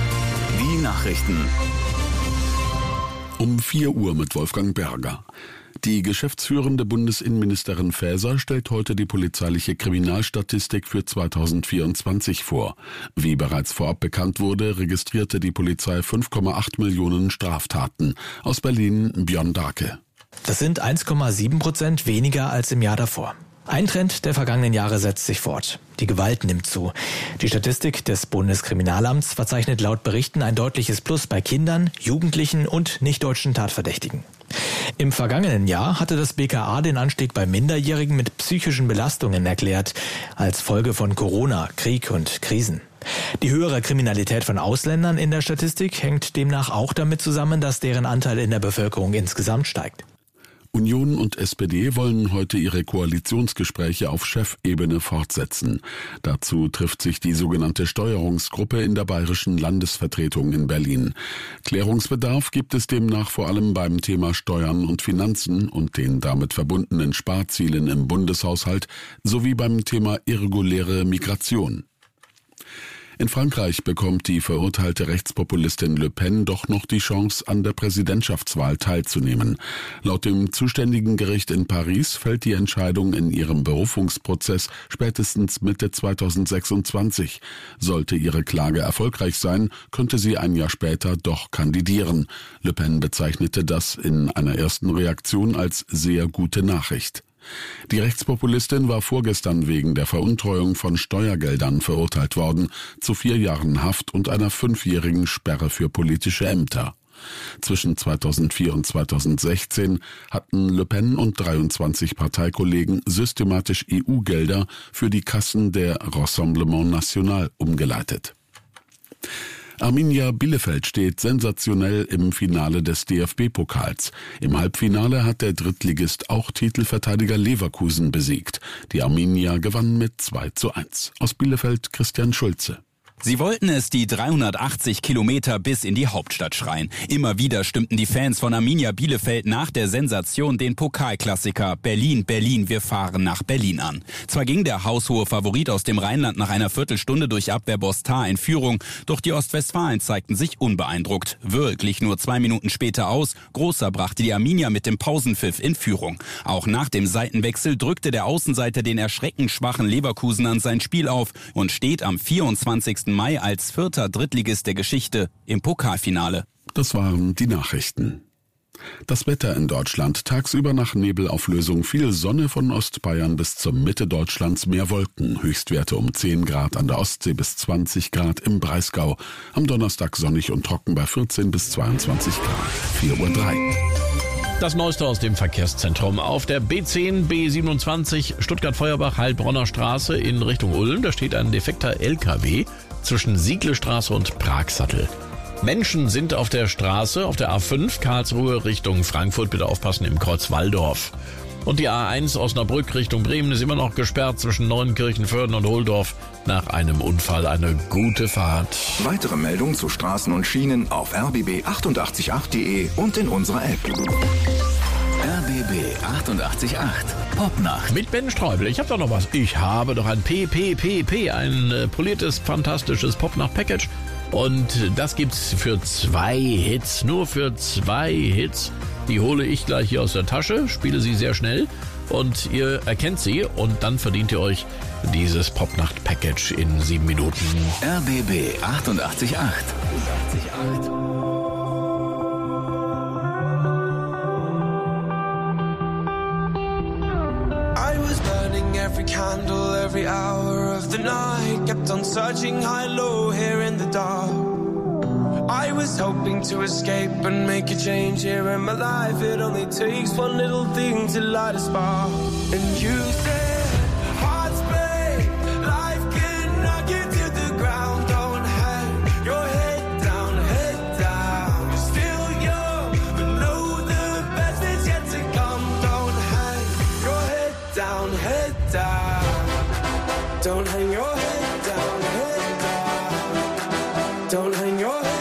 Die Nachrichten. Um 4 Uhr mit Wolfgang Berger. Die geschäftsführende Bundesinnenministerin Faeser stellt heute die polizeiliche Kriminalstatistik für 2024 vor. Wie bereits vorab bekannt wurde, registrierte die Polizei 5,8 Millionen Straftaten. Aus Berlin Björn Darke. Das sind 1,7% weniger als im Jahr davor. Ein Trend der vergangenen Jahre setzt sich fort. Die Gewalt nimmt zu. Die Statistik des Bundeskriminalamts verzeichnet laut Berichten ein deutliches Plus bei Kindern, Jugendlichen und nicht-deutschen Tatverdächtigen. Im vergangenen Jahr hatte das BKA den Anstieg bei Minderjährigen mit psychischen Belastungen erklärt, als Folge von Corona, Krieg und Krisen. Die höhere Kriminalität von Ausländern in der Statistik hängt demnach auch damit zusammen, dass deren Anteil in der Bevölkerung insgesamt steigt. Union und SPD wollen heute ihre Koalitionsgespräche auf Chefebene fortsetzen. Dazu trifft sich die sogenannte Steuerungsgruppe in der Bayerischen Landesvertretung in Berlin. Klärungsbedarf gibt es demnach vor allem beim Thema Steuern und Finanzen und den damit verbundenen Sparzielen im Bundeshaushalt sowie beim Thema irreguläre Migration. In Frankreich bekommt die verurteilte Rechtspopulistin Le Pen doch noch die Chance, an der Präsidentschaftswahl teilzunehmen. Laut dem zuständigen Gericht in Paris fällt die Entscheidung in ihrem Berufungsprozess spätestens Mitte 2026. Sollte ihre Klage erfolgreich sein, könnte sie ein Jahr später doch kandidieren. Le Pen bezeichnete das in einer ersten Reaktion als sehr gute Nachricht. Die Rechtspopulistin war vorgestern wegen der Veruntreuung von Steuergeldern verurteilt worden, zu 4 Jahren Haft und einer 5-jährigen Sperre für politische Ämter. Zwischen 2004 und 2016 hatten Le Pen und 23 Parteikollegen systematisch EU-Gelder für die Kassen der Rassemblement National umgeleitet. Arminia Bielefeld steht sensationell im Finale des DFB-Pokals. Im Halbfinale hat der Drittligist auch Titelverteidiger Leverkusen besiegt. Die Arminia gewann mit 2:1. Aus Bielefeld Christian Schulze. Sie wollten es die 380 Kilometer bis in die Hauptstadt schreien. Immer wieder stimmten die Fans von Arminia Bielefeld nach der Sensation den Pokalklassiker Berlin, Berlin, wir fahren nach Berlin an. Zwar ging der haushohe Favorit aus dem Rheinland nach einer Viertelstunde durch Abwehrboss Tah in Führung, doch die Ostwestfalen zeigten sich unbeeindruckt. Wöhr glich nur 2 Minuten später aus, Großer brachte die Arminia mit dem Pausenpfiff in Führung. Auch nach dem Seitenwechsel drückte der Außenseiter den erschreckend schwachen Leverkusen an sein Spiel auf und steht am 24. Mai als 4. Drittligist der Geschichte im Pokalfinale. Das waren die Nachrichten. Das Wetter in Deutschland. Tagsüber nach Nebelauflösung viel Sonne von Ostbayern bis zur Mitte Deutschlands, mehr Wolken. Höchstwerte um 10 Grad an der Ostsee bis 20 Grad im Breisgau. Am Donnerstag sonnig und trocken bei 14 bis 22 Grad. 4:03 Uhr. Das Neueste aus dem Verkehrszentrum. Auf der B10, B27 Stuttgart-Feuerbach-Heilbronner Straße in Richtung Ulm. Da steht ein defekter LKW zwischen Sieglestraße und Pragsattel. Menschen sind auf der Straße, auf der A5 Karlsruhe Richtung Frankfurt. Bitte aufpassen im Kreuz Walldorf. Und die A1 Osnabrück Richtung Bremen ist immer noch gesperrt zwischen Neuenkirchen-Vörden und Holdorf nach einem Unfall. Eine gute Fahrt. Weitere Meldungen zu Straßen und Schienen auf rbb888.de und in unserer App. RBB 888 Popnacht. Mit Ben Streubel. Ich habe doch noch was. Ich habe doch ein PPPP, ein poliertes, fantastisches Popnacht-Package. Und das gibt's für 2 Hits. Nur für 2 Hits. Die hole ich gleich hier aus der Tasche, spiele sie sehr schnell und ihr erkennt sie und dann verdient ihr euch dieses Popnacht-Package in 7 Minuten. RBB 888. I was burning every candle, every hour of the night. Kept on searching high, low, here in the dark. I was hoping to escape and make a change here in my life. It only takes one little thing to light a spark. And you said, hearts break, life can knock you to the ground. Don't hang your head down, head down. You're still young, but know the best is yet to come. Don't hang your head down, head down. Don't hang your head down, head down. Don't hang your head.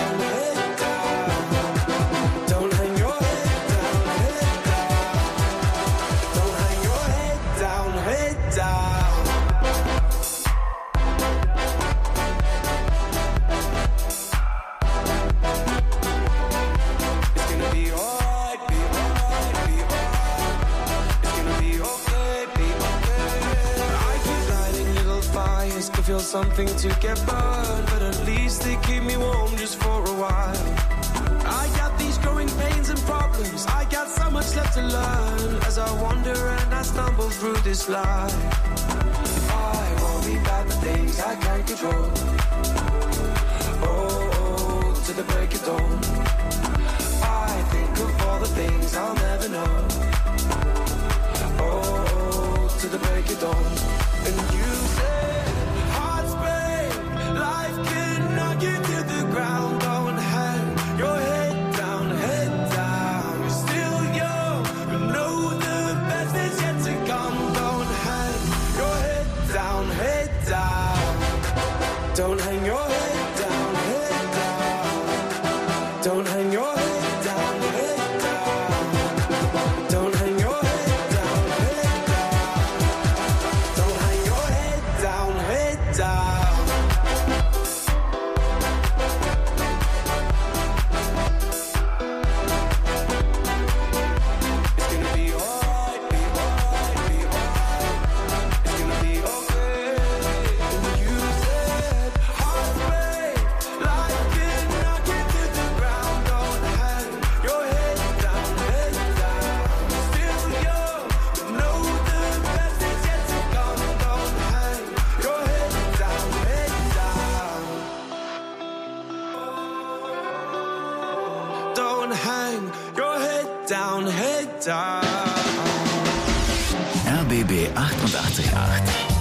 Feel something to get burned, but at least they keep me warm just for a while. I got these growing pains and problems. I got so much left to learn as I wander and I stumble through this life. I worry about the things I can't control. Oh, to the break of dawn. I think of all the things I'll never know. Oh, to the break of dawn. And you say life can knock you to the ground. Don't hang your head down, head down. You're still young, but down. Don't hang your head down, head down. Don't hang your head down, head down. Don't hang your head down, head down. Don't hang your head down, head down. Don't hang your head down, head down. RBB 88.8